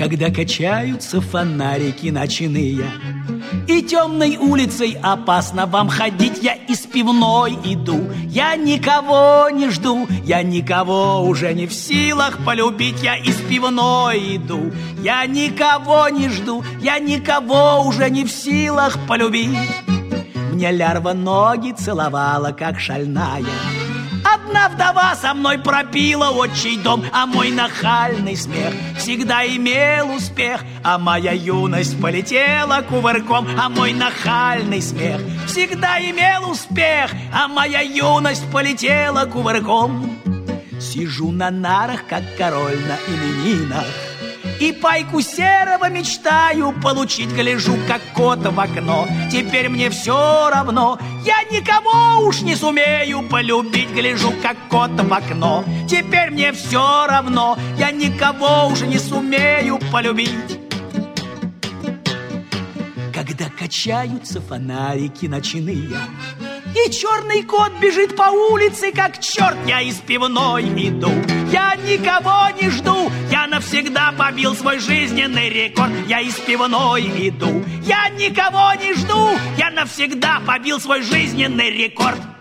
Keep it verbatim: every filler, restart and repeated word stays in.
Когда качаются фонарики ночные, и темной улицей опасно вам ходить, я из пивной иду, я никого не жду, я никого уже не в силах полюбить, я из пивной иду, я никого не жду, я никого уже не в силах полюбить. Мне лярва ноги целовала, как шальная. Одна вдова со мной пропила отчий дом, а мой нахальный смех всегда имел успех. А моя юность полетела кувырком, а мой нахальный смех всегда имел успех, а моя юность полетела кувырком. Сижу на нарах, как король на именинах, и пайку серого мечтаю получить. Гляжу, как кот в окно, теперь мне все равно, я никого уж не сумею полюбить. Гляжу, как кот в окно, теперь мне все равно, я никого уже не сумею полюбить. Когда качаются фонарики ночные, и черный кот бежит по улице, как черт, я из пивной иду, я никого не жду, я навсегда побил свой жизненный рекорд. Я из пивной иду, я никого не жду, я навсегда побил свой жизненный рекорд.